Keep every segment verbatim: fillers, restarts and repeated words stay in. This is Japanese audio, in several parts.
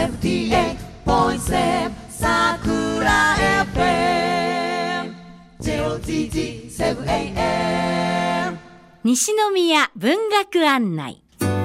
セブンティーエイトポイントセブン Sakura エフエム ジェイオーティーティーセブンエーエム西宮文学案内。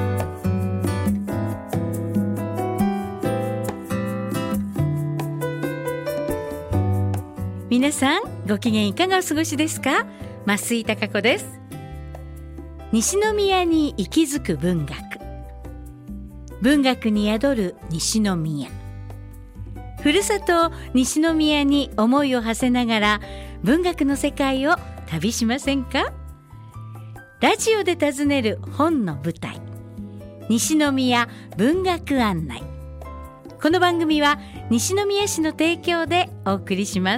皆さんご機嫌いかがお過ごしですか？増井貴子です。西宮に息づく文学、文学に宿る西宮、ふるさと西宮に思いを馳せながら文学の世界を旅しませんか？ラジオで訪ねる本の舞台、西宮文学案内。この番組は西宮市の提供でお送りします。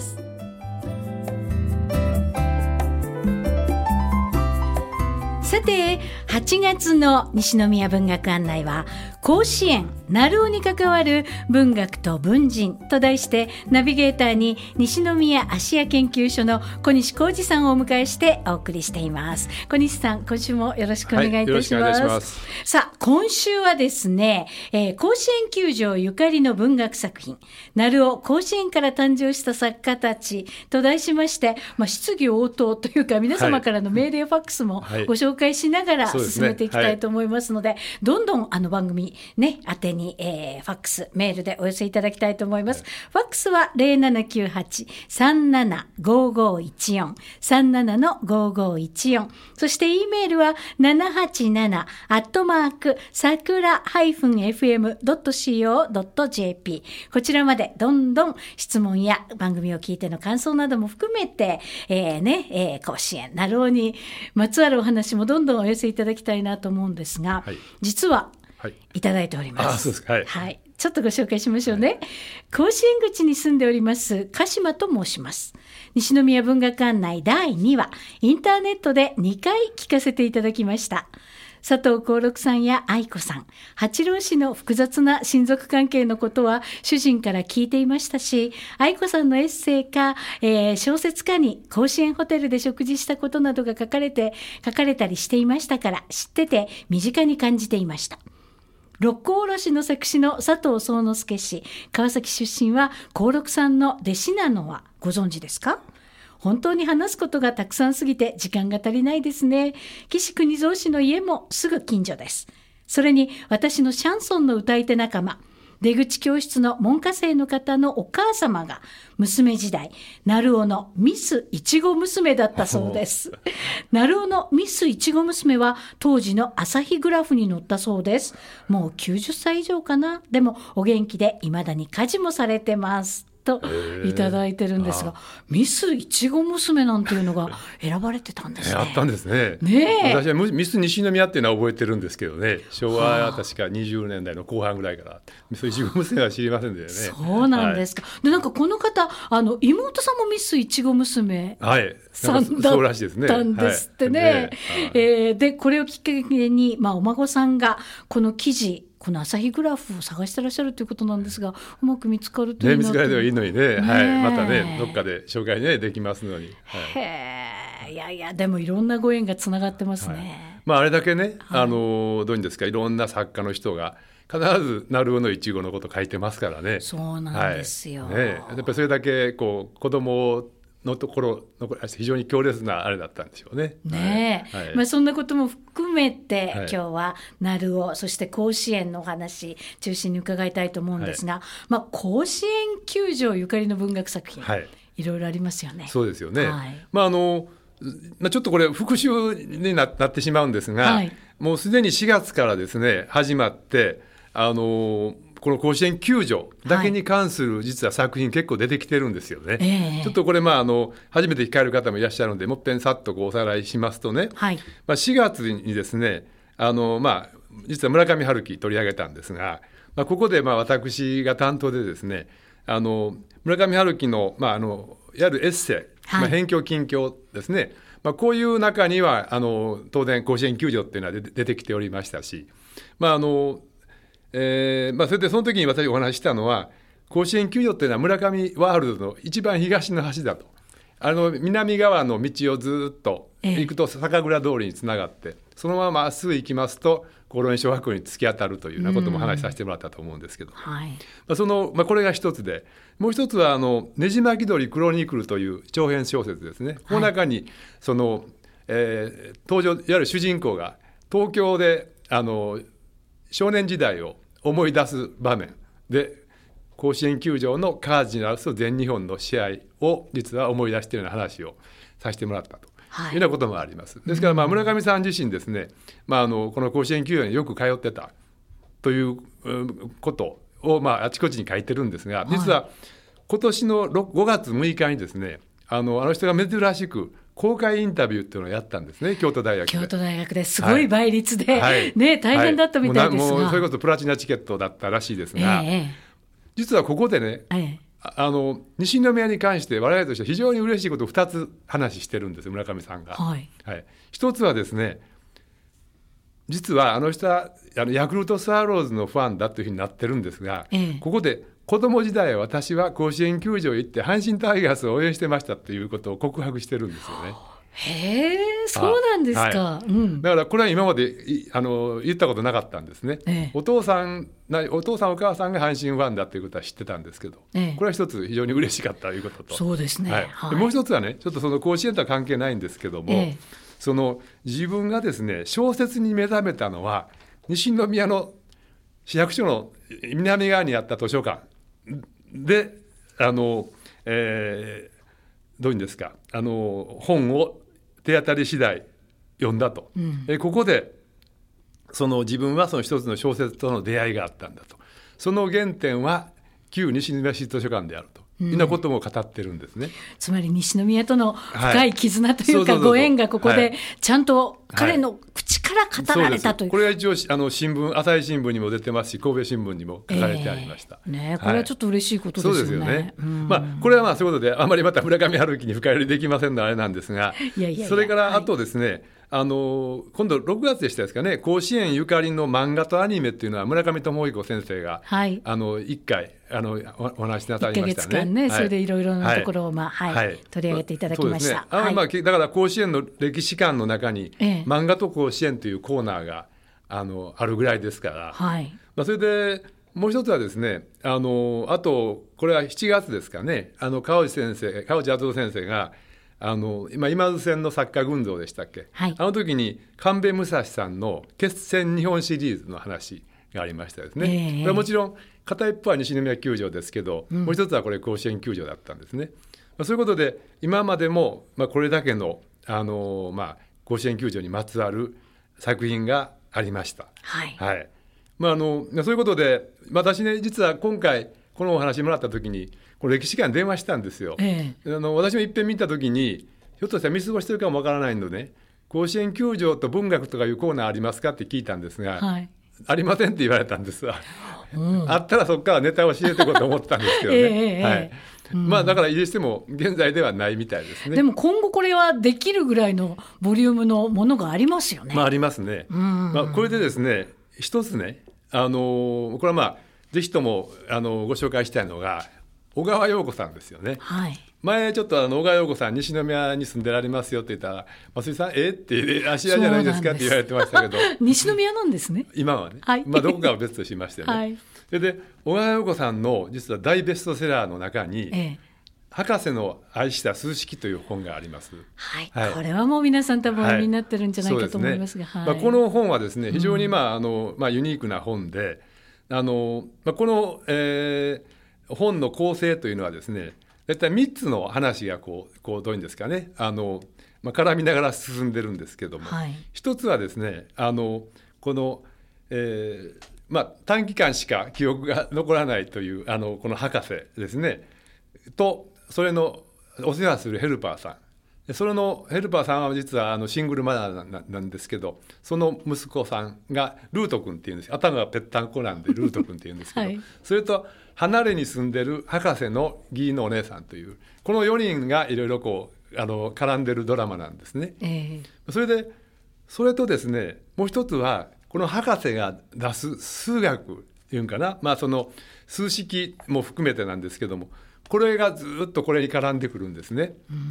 さて、はちがつの西宮文学案内は甲子園鳴尾に関わる文学と文人と題して、ナビゲーターに西宮アジア研究所の小西浩二さんをお迎えしてお送りしています。小西さん、今週もよろしくお願いいたします。はい、よろしくお願いします。さあ、今週はですね、えー、甲子園球場ゆかりの文学作品、鳴尾甲子園から誕生した作家たちと題しまして、まあ、質疑応答というか皆様からのメールやファックスもご紹介しながら進めていきたいと思いますので、はい、どんどんあの番組ね、宛てに、えー、ファックスメールでお寄せいただきたいと思います。はい、ファックスは ゼロななきゅうはち さんなな ごごいちよん さんなな ごごいちよん、そして E メールはななはちなな アットマークさくら エフエム ドット シーオー ドット ジェーピー、 こちらまでどんどん質問や番組を聞いての感想なども含めて、えーねえー、甲子園鳴尾にまつわるお話もどんどんお寄せいただきたいなと思うんですが、はい、実は、はい、いただいております。あ、そうですか。はい、はい、ちょっとご紹介しましょうね。はい、甲子園口に住んでおります鹿島と申します。西宮文学案内だいにわ、インターネットでにかい聞かせていただきました。佐藤幸六さんや愛子さん、八郎氏の複雑な親族関係のことは主人から聞いていましたし、愛子さんのエッセイか、えー、小説家に甲子園ホテルで食事したことなどが書かれて書かれたりしていましたから、知ってて身近に感じていました。六甲おろしの作詞の佐藤宗之助氏、川崎出身は幸六さんの弟子なのはご存知ですか？本当に話すことがたくさんすぎて時間が足りないですね。岸国蔵氏の家もすぐ近所です。それに私のシャンソンの歌い手仲間、出口教室の門下生の方のお母様が娘時代鳴尾のミスいちご娘だったそうです。鳴尾のミスいちご娘は当時の朝日グラフに載ったそうです。もうきゅうじゅっさい以上かな。でもお元気で未だに家事もされてますといただいてるんですが、ミスいちご娘なんていうのが選ばれてたんですね。あったんですね。ねえ、私はミス西宮っていうのは覚えてるんですけどね、昭和は確かにじゅうねんだいの後半ぐらいからミスいちご娘は知りませんでね。そうなんですか。はい、でなんかこの方、あの妹さんもミスいちご娘さんだったんですってね。はい、ねえー、でこれをきっかけに、まあ、お孫さんがこの記事、この朝日グラフを探してらっしゃるということなんですが、うまく見つかるといいなと、ね、見つかればいいのに ね, ね、はい、またねどっかで紹介、ね、できますのに、はい、へいやいや、でもいろんなご縁がつながってますね。はい、まあ、あれだけね、はい、あのどういうんですか、いろんな作家の人が必ず鳴尾のいちごのこと書いてますからね。そうなんですよ。はい、ね、やっぱりそれだけこう子供のところの非常に強烈なあれだったんでしょうね。ねえ、はい、まあ、そんなことも含めて、はい、今日は鳴尾、そして甲子園のお話中心に伺いたいと思うんですが、はい、まあ、甲子園球場ゆかりの文学作品、はい、いろいろありますよね。そうですよね。はい、まああのまあ、ちょっとこれ復習に な, なってしまうんですが、はい、もうすでにしがつからですね始まって、あのこの甲子園球場だけに関する実は作品結構出てきてるんですよね。はい、ちょっとこれ、まあ、あの初めて聞かれる方もいらっしゃるので、もっぺんさっとこうおさらいしますとね、はい、まあ、しがつにですね、あの、まあ、実は村上春樹取り上げたんですが、まあ、ここでまあ私が担当でですね、あの村上春樹の、まあ、あのいわゆるエッセイ、はい、まあ、辺境近況ですね、まあ、こういう中にはあの当然甲子園球場っていうのは出て、出てきておりましたし、まああのえーまあ、それでその時に私お話ししたのは、甲子園球場っていうのは村上ワールドの一番東の端だと、あの南側の道をずっと行くと酒蔵通りにつながって、そのまままっすぐ行きますとコロニー小学校に突き当たるというようなことも話させてもらったと思うんですけど、 はい、 まあ、そのまあ、これが一つで、もう一つはあのねじ巻き鳥クロニクルという長編小説ですね。この中にその、えー、登場いわゆる主人公が東京であの少年時代を思い出す場面で、甲子園球場のカージナルスと全日本の試合を実は思い出しているような話をさせてもらったというようなこともあります。ですから、まあ、村上さん自身ですね、まあ、あのこの甲子園球場によく通ってたということを、まあ、あちこちに書いてるんですが、実は今年のごがつむいかにですね、あのあの人が珍しく公開インタビューっていうのをやったんですね、京都大学で。 京都大学ですごい倍率で、 はい、 ね、大変だったみたいですが、 はい、もうもうそれこそプラチナチケットだったらしいですが、 ええ、 実はここでね、ええ、あの西宮に関して我々としては非常に嬉しいことをふたつ話してるんですよ、村上さんが。 はいはい、一つはですね、実はあの人はあのヤクルトスワローズのファンだというふうになってるんですが、ええ、ここで子供時代私は甲子園球場へ行って阪神タイガースを応援してましたということを告白してるんですよね。 へえ、そうなんですか。はい、うん、 だからこれは今まであの言ったことなかったんですね。ええ、お父さんお父さんお母さんが阪神ファンだということは知ってたんですけど、ええ、これは一つ非常に嬉しかったということと、 そうですね、 はいはい、でもう一つはね、ちょっとその甲子園とは関係ないんですけども、ええ、その自分がですね小説に目覚めたのは西宮の市役所の南側にあった図書館で、あの、えー、どういうんですか、あの本を手当たり次第読んだと、うん、えここでその自分はその一つの小説との出会いがあったんだと、その原点は旧西宮市図書館であるというようなことも語ってるんですね。うん、 つまり西宮との深い絆というかご縁がここでちゃんと彼の口から語られたという、 これは一応あの新聞朝日新聞にも出てますし神戸新聞にも書かれてありました。 えーね、これはちょっと嬉しいことですよね。 そうですよね。うん、まあ、これはまあそういうことであまりまた村上春樹に深入りできませんのあれなんですが、いやいやいや、それからあとですね、はい、あの今度ろくがつでしたですかね、甲子園ゆかりの漫画とアニメっていうのは村上智彦先生が、はい、あのいっかいあの お, お話しなさいましたね。いっかげつかんね、はい、それでいろいろなところを、まあはいはい、取り上げていただきました。 だから甲子園の歴史館の中に、ええ、漫画と甲子園というコーナーが あ, のあるぐらいですから、はい、まあ、それでもう一つはですね、あのあとこれはしちがつですかね、あの川内先生川内敦夫先生があの今今津線の作家群像でしたっけ、はい、あの時に神戸武蔵さんの決戦日本シリーズの話がありましたですね。えー、これはもちろん片一方は西宮球場ですけど、うん、もう一つはこれ甲子園球場だったんですね。まあ、そういうことで今までも、まあ、これだけの、あのまあ、甲子園球場にまつわる作品がありました。はいはい、まあ、あのそういうことで私ね、実は今回このお話もらった時にこれ歴史館に電話したんですよ。ええ、あの私もいっぺん見た時にひょっとしたら見過ごしてるかもわからないので、ね、甲子園球場と文学とかいうコーナーありますかって聞いたんですが、はい、ありませんって言われたんですわ。うん、あったらそこからネタを教えていこうと思ったんですけどね。ええ、はい、うん、まあ、だからいずれにしても現在ではないみたいですね。 でも今後これはできるぐらいのボリュームのものがありますよね。 まあ、ありますね。うん、まあ、これでですね一つね、あのこれはまあぜひともあのご紹介したいのが小川陽子さんですよね。はい、前ちょっとあの小川陽子さん西宮に住んでられますよって言ったら増井さんえって芦屋じゃないですかって言われてましたけど西宮なんですね今はね、はい、まあ、どこかは別としましてね、はい、それで小川陽子さんの実は大ベストセラーの中に、ええ、博士の愛した数式という本があります。 はいはい、これはもう皆さん多分お読みになってるんじゃないかと思いますが、はい、 まあ、この本はですね非常に、まああのまあ、ユニークな本で、あの、まあ、この、えー本の構成というのはですね、大体みっつの話がこう、こうどういうんですかね、あの、まあ、絡みながら進んでるんですけども、はい、一つはですね、あのこの、えーまあ、短期間しか記憶が残らないというあのこの博士ですねと、それのお世話するヘルパーさん、それのヘルパーさんは実はあのシングルマザーなんですけど、その息子さんがルート君っていうんです。頭がぺったんこなんでルート君っていうんですけど、はい、それと離れに住んでる博士の義理のお姉さんというこのよにんがいろいろこうあの絡んでるドラマなんですね。えー、それでそれとですね、もう一つはこの博士が出す数学っていうんかな、まあ、その数式も含めてなんですけども、これがずっとこれに絡んでくるんですね。うん、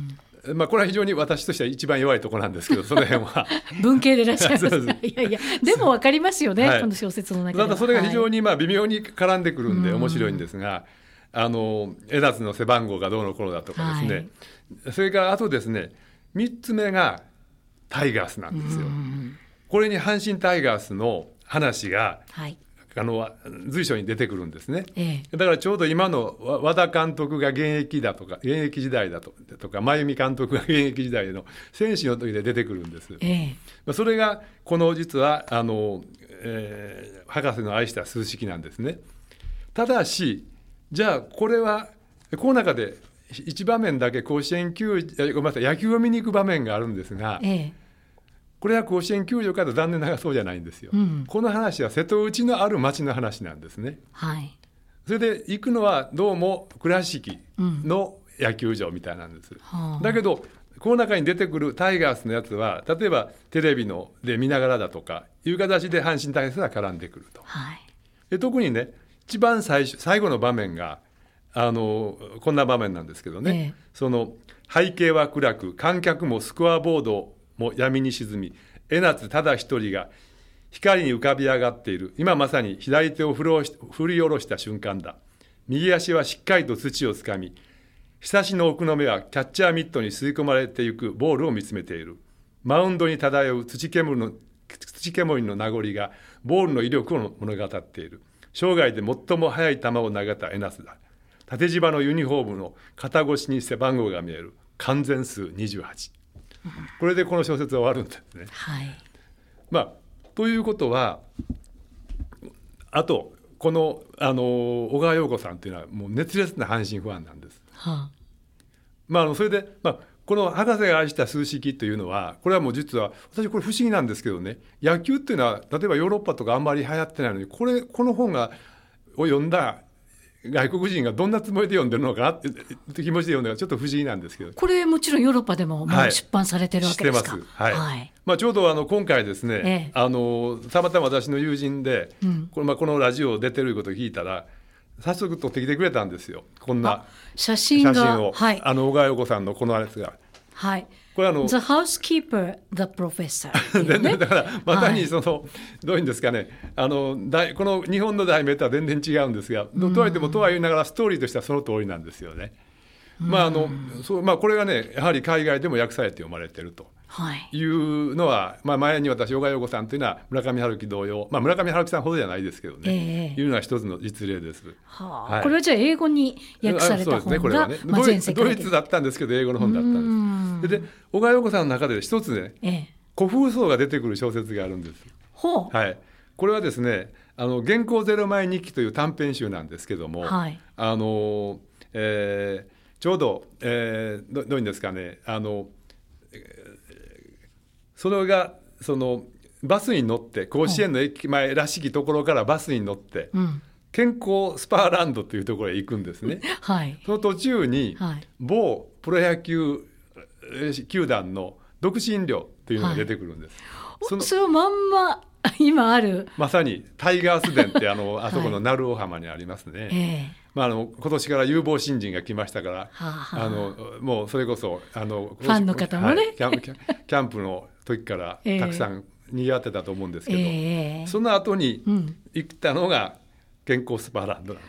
まあ、これは非常に私としては一番弱いところなんですけど、その辺は文系でいらっしゃいますいやいやでも分かりますよね、はい、この小説の中では。 ただそれが非常にまあ微妙に絡んでくるんで面白いんですが、はい、あの江夏の背番号がどうのこうのだとかですね、はい、それからあとですねみっつめがタイガースなんですよ。これに阪神タイガースの話が、はい、あの随所に出てくるんですね、ええ、だからちょうど今の和田監督が現役だとか現役時代だとか真由美監督が現役時代の選手の時で出てくるんです、ええ、それがこの実はあの、えー、博士の愛した数式なんですね。ただしじゃあこれはこの中でいち場面だけ甲子園球ごめんなさい野球を見に行く場面があるんですが、ええ、これは甲子園球場から残念ながらそうじゃないんですよ、うん、この話は瀬戸内のある町の話なんですね、はい、それで行くのはどうも倉敷の野球場みたいなんです、うん、だけどこの中に出てくるタイガースのやつは例えばテレビので見ながらだとかいう形で阪神タイガースが絡んでくると、はい、で特にね一番最初最後の場面があのこんな場面なんですけどね、ええ、その背景は暗く観客もスコアボードも闇に沈み江夏ただ一人が光に浮かび上がっている。今まさに左手を振り下ろした瞬間だ。右足はしっかりと土をつかみひさしの奥の目はキャッチャーミットに吸い込まれていくボールを見つめている。マウンドに漂う土煙の、土煙の名残がボールの威力を物語っている。生涯で最も速い球を投げた江夏だ。縦縞のユニフォームの肩越しに背番号が見える。完全数にじゅうはち。これでこの小説は終わるんですね、はいまあ、ということはあとこの、あの小川陽子さんというのはもう熱烈な阪神ファンなんです、はあまあ、あのそれで、まあ、この博士が愛した数式というのはこれはもう実は私これ不思議なんですけどね野球っていうのは例えばヨーロッパとかあんまり流行ってないのにこれこの本がを読んだ外国人がどんなつもりで読んでるのかなって気持ちで読んだのがちょっと不思議なんですけどこれもちろんヨーロッパでももう出版されてるわけですか。 はい、知ってます、はいはいまあ、ちょうどあの今回ですね、ええ、あのたまたま私の友人で、うんこれまあ、このラジオ出てることを聞いたら早速撮ってきてくれたんですよこんな写真が写真を、はい、あの小川陽子さんのこのやつがはいこれあの The Housekeeper, The Professor 全然だからまさにその、はい、どういうんですかねあのこの日本の題名とは全然違うんですが、うん、とはいってもとは言いながらストーリーとしてはその通りなんですよね、うんまああのそうまあ、これがねやはり海外でも訳されて読まれているというのは、はいまあ、前に私小川陽子さんというのは村上春樹同様、まあ、村上春樹さんほどじゃないですけどね、えー、いうのは一つの実例です、 はあはい、これはじゃあ英語に訳された本が、ねねまあ、全世界でドイツだったんですけど英語の本だったんです。で小川陽子さんの中で一つね、ええ、古風荘が出てくる小説があるんです。ほう、はい、これはですねあの原稿ゼロ枚日記という短編集なんですけども、はい、あのえー、ちょうど、えー、ど, どういうんですかねあの、えー、それがそのバスに乗って甲子園の駅前らしきところからバスに乗って、うん、健康スパーランドというところへ行くんですね、はい、その途中に、はい、某プロ野球球団の独身寮というのが出てくるんです、 はい、そ, のそれをまんま今あるまさにタイガース殿ってあのあそこの鳴尾浜にありますね、はいえーまあ、あの今年から有望新人が来ましたから、はあはあ、あのもうそれこそあのファンの方もね、はい、 キャンプ、キャンプの時からたくさん賑わってたと思うんですけど、えー、その後に行ったのが健康スパーランドなんです、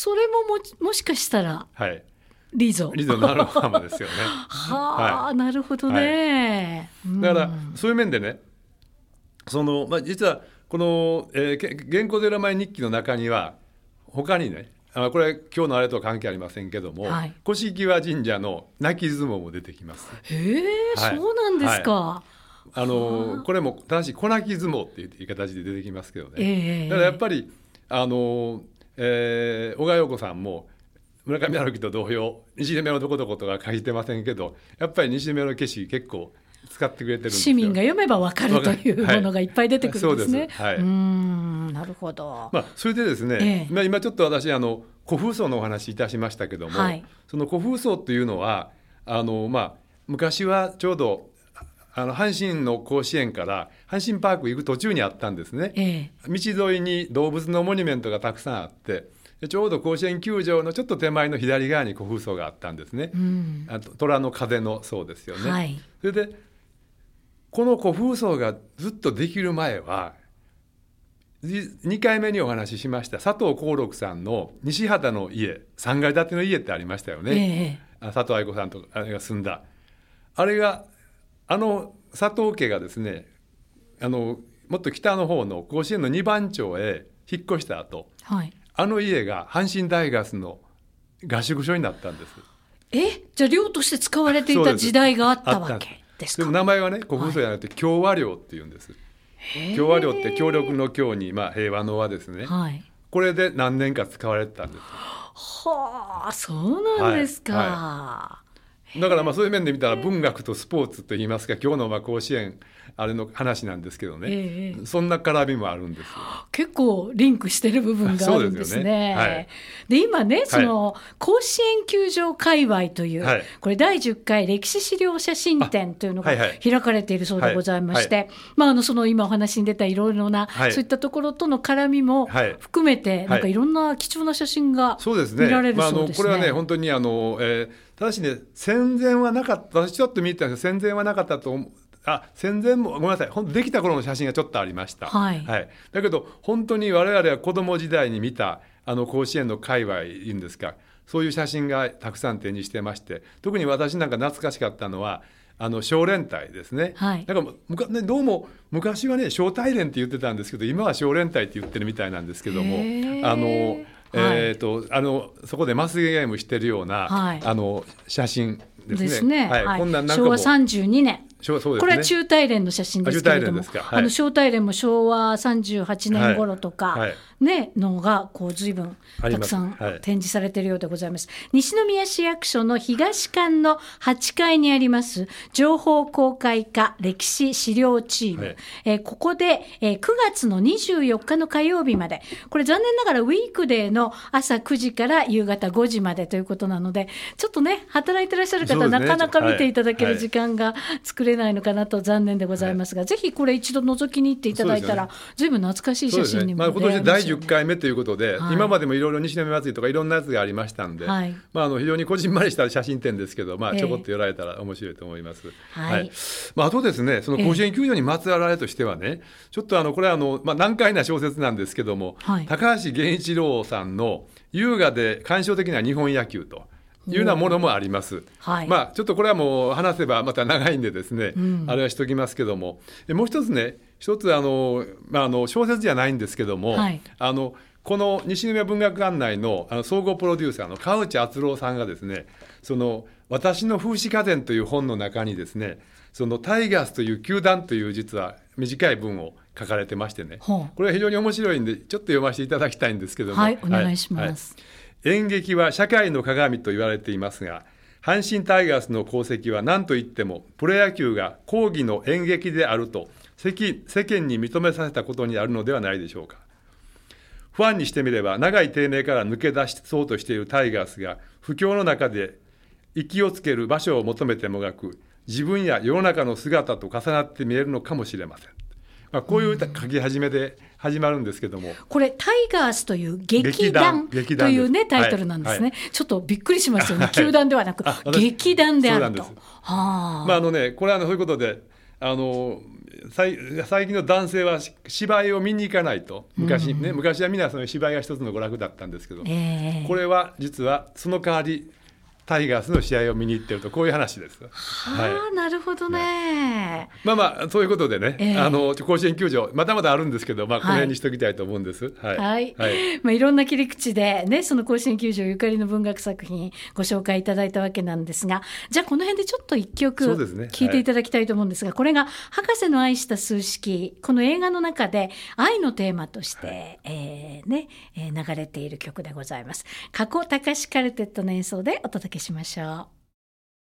うん、それも も, もしかしたら、はいリゾリゾのある浜ですよねはあ、はい、なるほどね、 はい、だからそういう面でねその、まあ、実はこの、えー、原稿ゼロ枚日記の中には他にねあこれ今日のあれとは関係ありませんけども、はい、越際神社の泣き相撲も出てきます。 へえ、はい、そうなんですか、はい、あのこれも正しい小泣き相撲っていう形で出てきますけどね、えー、だからやっぱりあの、えー、小川陽子さんも村上春樹と同様西目のどこどことか書いてませんけどやっぱり西目の景色結構使ってくれてるんですよ。 市民が読めば分かるというものがいっぱい出てくるんですね、はい、そうです、はい、うーんなるほど、 まあ、それでですね、ええ、今ちょっと私あの古風荘のお話いたしましたけども、はい、その古風荘っていうのはあの、まあ、昔はちょうどあの阪神の甲子園から阪神パーク行く途中にあったんですね、ええ、道沿いに動物のモニュメントがたくさんあってちょうど甲子園球場のちょっと手前の左側に古風荘があったんですね、うん、あと虎の風の荘ですよね、はい、それでこの古風荘がずっとできる前はにかいめにお話ししました佐藤幸六さんの西畑の家さんがい建ての家ってありましたよね、えー、佐藤愛子さんとあれが住んだあれがあの佐藤家がですねあのもっと北の方の甲子園のにばん町へ引っ越した後、はい、あの家が阪神タイガースの合宿所になったんです。 えじゃあ寮として使われていた時代があったわけですか。 でも名前はね古風荘じゃなくて共和寮っていうんです。共和寮って協力の協に、まあ、平和の和ですね、はい、これで何年か使われてたんです。 はあそうなんですか、はいはい、 だからまあそういう面で見たら文学とスポーツといいますか今日のまあ甲子園あれの話なんですけどね、えー、そんな絡みもあるんです。 結構リンクしてる部分があるんですね。そうですよね、はい、で今ねその、はい、甲子園球場界隈という、はい、これだいじゅっかい歴史資料写真展というのが開かれているそうでございまして、はいはいまあ、あのその今お話に出たいろいろな、はい、そういったところとの絡みも含めて、はい、なんかいろんな貴重な写真が見られるそうですね。まあ、あのこれはね本当にあの、えー、ただしね戦前はなかった私ちょっと見てたんですけど戦前はなかったと思うあ戦前もごめんなさいほんできた頃の写真がちょっとありました、はいはい、だけど本当に我々は子供時代に見たあの甲子園の界隈いいんですかそういう写真がたくさん展示してまして特に私なんか懐かしかったのはあの小連隊ですね、はい、だからねどうも昔はね小隊連って言ってたんですけど今は小連隊って言ってるみたいなんですけどもあのえーと、あのそこでマスゲームしてるような、はい、あの写真ですね。ですねはいはい、こんなんなんかも昭和さんじゅうにねんそうですね、 これは中大連の写真ですけれども、はい、あの小大連も昭和さんじゅうはちねん頃とか、はいはいね、のがこう随分たくさん展示されているようでございます、はい、西宮市役所の東館のはちかいにあります情報公開課歴史資料チーム、はいえー、ここで、えー、くがつのにじゅうよっかの火曜日までこれ残念ながらウィークデーの朝くじから夕方ごじまでということなのでちょっとね働いてらっしゃる方、ね、なかなか見ていただける時間が作れないのかなと残念でございますが、はい、ぜひこれ一度覗きに行っていただいたら、ね、随分懐かしい写真にも、ねまあ、今年だいじゅっかいめということで、はい、今までもいろいろ西宮祭りとかいろんなやつがありましたんで、はいまあ、あの非常にこじんまりした写真展ですけど、まあ、ちょこっと寄られたら面白いと思います、えーはいまあ、あとですねその甲子園球場にまつわるあれとしてはね、えー、ちょっとあのこれはあの、まあ、難解な小説なんですけども、はい、高橋源一郎さんの優雅で感傷的な日本野球というようなものもあります、はいまあ、ちょっとこれはもう話せばまた長いんでですね、うん、あれはしときますけどももう一つね一つあの、まあ、あの小説じゃないんですけども、はい、あのこの西宮文学案内 の, あの総合プロデューサーの川内敦郎さんがですねその私の風刺家電という本の中にですねそのタイガースという球団という実は短い文を書かれてましてねこれは非常に面白いんでちょっと読ませていただきたいんですけどもはいお願いします、 はいはい、演劇は社会の鏡と言われていますが阪神タイガースの功績は何といってもプロ野球が公儀の演劇であると世間に認めさせたことにあるのではないでしょうか。ファンにしてみれば長い低迷から抜け出そうとしているタイガースが不況の中で息をつける場所を求めてもがく自分や世の中の姿と重なって見えるのかもしれません、まあ、こういう書き始めで始まるんですけどもこれタイガースという劇団という、ね、タイトルなんですね、はいはい、ちょっとびっくりしますよね球団ではなく劇団であるとそうなんです、はあまああのね、これはそういうことであの最近の男性は芝居を見に行かないと 昔,、ね、昔はみんなその芝居が一つの娯楽だったんですけど、えー、これは実はその代わりタイガースの試合を見に行ってるとこういう話です。 はあ、はい、なるほどね。 まあまあそういうことでね、えー、あの甲子園球場まだまだあるんですけど、まあ、この辺にしときたいと思うんです。はいはいはいまあ、いろんな切り口で、ね、その甲子園球場ゆかりの文学作品ご紹介いただいたわけなんですがじゃあこの辺でちょっと一曲聴いていただきたいと思うんですが、はい、これが博士の愛した数式この映画の中で愛のテーマとして、はいえーねえー、流れている曲でございます。加古隆カルテットの演奏でお届けしましょう。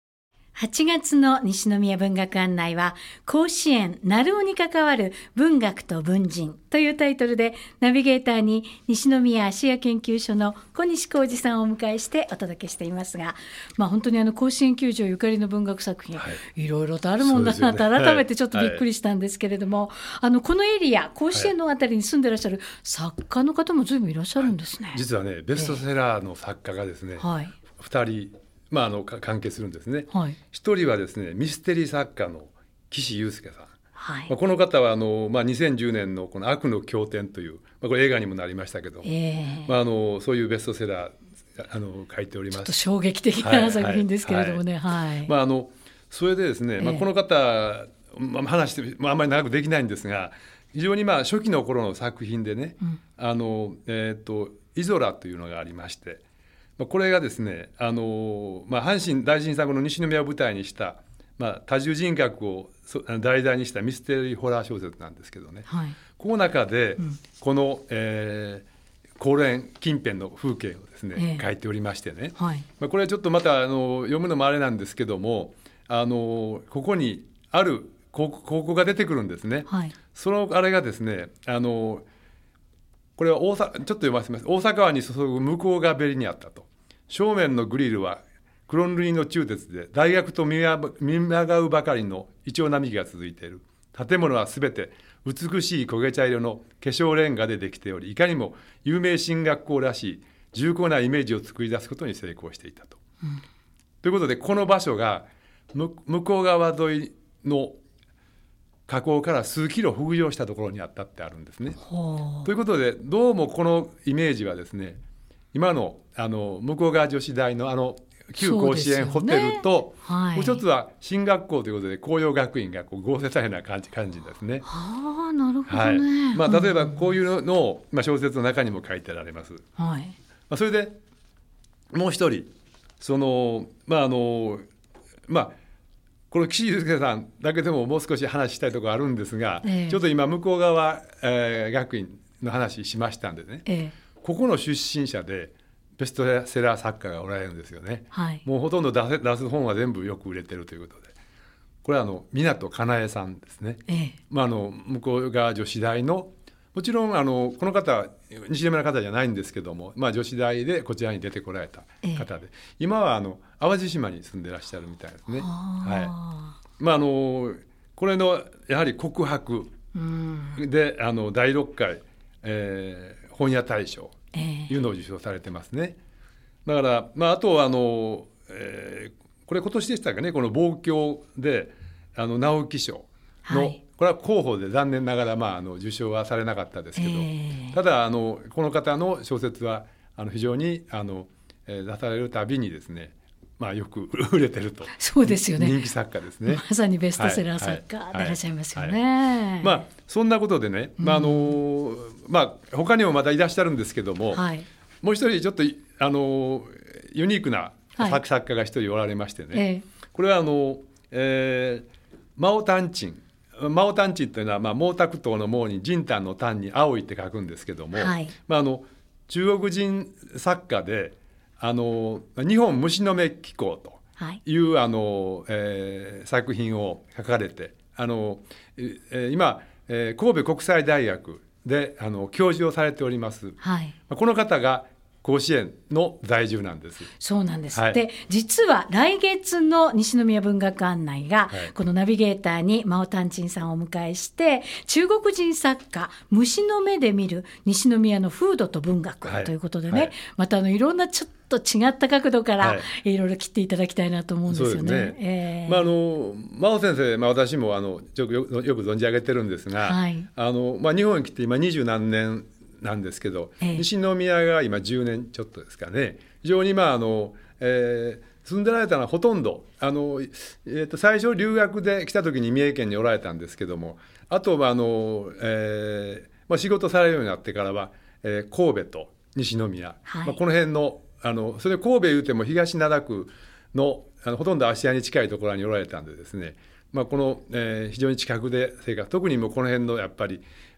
はちがつの西宮文学案内は、甲子園鳴尾に関わる文学と文人というタイトルで、ナビゲーターに西宮芦屋研究所の小西浩二さんをお迎えしてお届けしていますが、まあ、本当にあの甲子園球場ゆかりの文学作品、はい、いろいろとあるもんだなと改めてちょっとびっくりしたんですけれども、はいはい、あのこのエリア甲子園のあたりに住んでいらっしゃる作家の方も随分いらっしゃるんですね。はい、 実はねベストセラーの作家がですね、はい、ふたりまあ、あの関係するんですね。はい、一人はですねミステリー作家の岸優介さん、はいまあ、この方はあの、まあ、にせんじゅうねんのこの悪の経典という、まあ、これ映画にもなりましたけども、えーまあ、あのそういうベストセラーあの書いております。 ちょっと衝撃的な作品ですけれどもね。 それでですね、まあ、この方、まあ、話して、まあ、あんまり長くできないんですが、非常にまあ初期の頃の作品でね、うん、あのえー、とイゾラというのがありまして、これがですね、あのまあ、阪神大震災後の西宮を舞台にした、まあ、多重人格を題材にしたミステリーホラー小説なんですけどね、はい、この中で、うん、この、えー、公園近辺の風景をですね、えー、書いておりましてね、はいまあ、これはちょっとまたあの読むのもあれなんですけども、あのここにある高校が出てくるんですね、はい、そのあれがですね、あのこれは大阪ちょっと読ませます。大阪湾に注ぐ向こう側べりにあったと。正面のグリルは黒塗りの鋳鉄で、大学と見まがうばかりのイチョウ並木が続いている。建物はすべて美しい焦げ茶色の化粧レンガでできており、いかにも有名進学校らしい重厚なイメージを作り出すことに成功していたと、うん、ということで、この場所が向こう側沿いの河口から数キロ北上したところにあったってあるんですね。ということで、どうもこのイメージはですね、今 の, あの向こう側女子大 の, あの旧甲子園ホテルと、ねはい、もう一つは進学校ということで紅葉学院がこう合成されるような感 じ, 感じですね。 はあ、なるほどね。 はいまあ、例えばこういうのを、まあ、小説の中にも書いてられます。はいまあ、それでもう一人そのまああのまあこの岸優介さんだけでももう少し話したいところあるんですが、ええ、ちょっと今向こう側、えー、学院の話しましたんでね、ええここの出身者でベストセラー作家がおられるんですよね、はい、もうほとんど 出, せ出す本は全部よく売れてるということで、これはあの湊かなえさんですね、ええまあ、あの向こう側女子大のもちろんあのこの方は西宮の方じゃないんですけども、まあ、女子大でこちらに出てこられた方で、ええ、今はあの淡路島に住んでらっしゃるみたいですね。はいまあ、あのこれのやはり告白であのだいろっかい、えー本屋大賞というのを受賞されてますね。だから、まあ、あとはあの、えー、これ今年でしたかね、この望郷であの直木賞の、はい、これは候補で残念ながら、まあ、あの受賞はされなかったですけど、えー、ただあのこの方の小説はあの非常にあの、えー、出されるたびにですね、まあ、よく売れてると。 そうですよね。 人気作家ですね。 まさにベストセラー作家でいらっしゃいますよね。はいはいはい、まあ、 そんなことでね、まああのまあ、他にもまたいらっしゃるんですけども、はい、もう一人ちょっとあのユニークな作家が一人おられましてね、はい、これはあの、えー、マオタンチンマオタンチンというのは、まあ、毛沢東の毛に人丹の丹に青いって書くんですけども、はいまあ、あの中国人作家であの日本虫の目機構という、はいあのえー、作品を書かれてあの、えー、今、えー、神戸国際大学であの教授をされております、はい、この方が甲子園の在住なんです。 そうなんです、はい、で実は来月の西宮文学案内が、はい、このナビゲーターにマオタンチンさんをお迎えして中国人作家虫の目で見る西宮の風土と文学ということでね、はいはい、またあのいろんなちょっと違った角度からいろいろ切っていただきたいなと思うんですよね。はい、えーまあ、あのマオ先生、まあ、私もあのよく、よく存じ上げてるんですが、はいあのまあ、日本に来て今二十何年なんですけど、ええ、西宮が今じゅうねんちょっとですかね。非常に、まああのえー、住んでられたのはほとんどあの、えー、と最初留学で来た時に三重県におられたんですけども、あとはあの、えーまあ、仕事されるようになってからは、えー、神戸と西宮、はいまあ、この辺の、あのそれで神戸いうても東灘区 の, あのほとんど芦屋に近いところにおられたんでですね、まあ、この、えー、非常に近くで生活、特にもうこの辺のやっぱり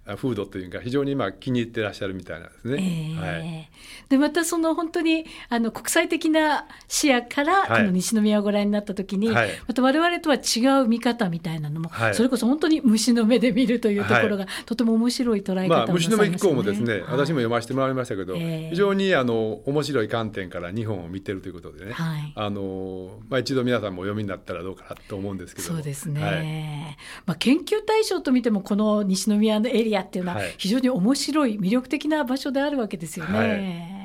風土というか非常に今気に入ってらっしゃるみたいなんですね、 えーはい、 でまたその本当にあの国際的な視野からこの西宮をご覧になった時に、はい、また我々とは違う見方みたいなのも、はい、それこそ本当に虫の目で見るというところが、はい、とても面白い捉え方をなさいますね。まあ、虫の目以降もですね、はい、私も読ませてもらいましたけど、えー、非常にあの面白い観点から日本を見てるということでね、はい、あのまあ、一度皆さんもお読みになったらどうかなと思うんですけども。 そうですね、はい、まあ、研究対象と見てもこの西宮のエリアっていうのは非常に面白い魅力的な場所であるわけですよね、はい、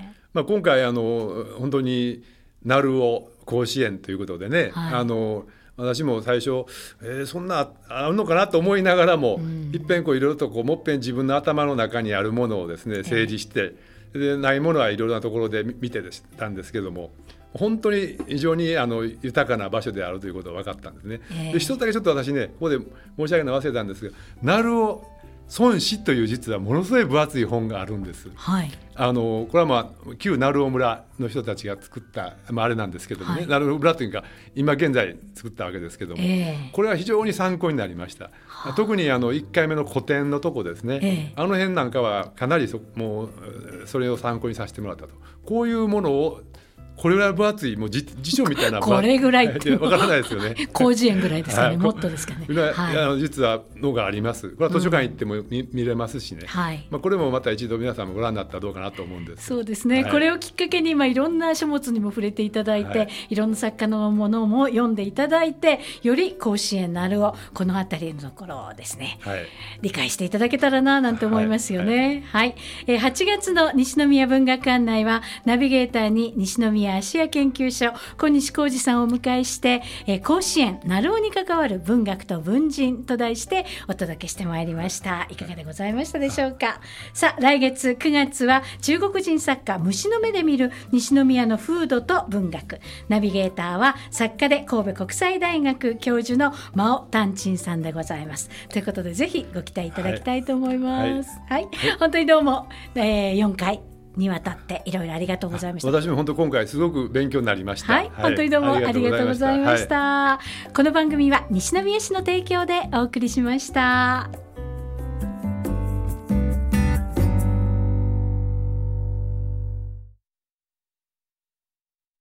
まあ、今回あの本当に鳴尾甲子園ということでね、はい、あの私も最初、えー、そんなあるのかなと思いながらも、うん、いっぺんこういろいろとこうもっぺん自分の頭の中にあるものをですね整理して、えー、でないものはいろいろなところで見てたんですけども、本当に非常にあの豊かな場所であるということが分かったんですね、えー、で一つだけちょっと私ねここで申し上げるの忘れたんですが、鳴尾孫子という実はものすごい分厚い本があるんです、はい、あのこれは、まあ、旧鳴尾村の人たちが作った、まあ、あれなんですけどもね、はい、鳴尾村というか今現在作ったわけですけども、えー、これは非常に参考になりました。特にあのいっかいめの古典のとこですね、えー、あの辺なんかはかなり そ, もうそれを参考にさせてもらったと。こういうものをこれぐらい分厚いもう 辞, 辞書みたいなこれぐらいって分からないですよね。 広辞苑ぐらいですかね、はい、もっとですかね、 はい、あの実はのがあります。これは図書館行っても 見,、うん、見れますしね、はい、まあ、これもまた一度皆さんもご覧になったらどうかなと思うんです。 そうですね、はい、これをきっかけに、まあ、いろんな書物にも触れていただいて、はい、いろんな作家のものも読んでいただいて、より甲子園鳴尾この辺りのところをですね、はい、理解していただけたらななんて思いますよね、はいはい、えー、はちがつの西宮文学案内はナビゲーターに西宮アジア研究所小西浩二さんをお迎えして、えー、甲子園鳴尾に関わる文学と文人と題してお届けしてまいりました。いかがでございましたでしょうか。さあ、来月くがつは中国人作家虫の目で見る西宮の風土と文学、ナビゲーターは作家で神戸国際大学教授の真尾丹珍さんでございます。ということでぜひご期待いただきたいと思います、はいはいはい、本当にどうも、えー、よんかいにわたっていろいろありがとうございました。 私も本当今回すごく勉強になりました、 はい、はい、本当にどうもありがとうございました、はい、この番組は西宮市の提供でお送りしました。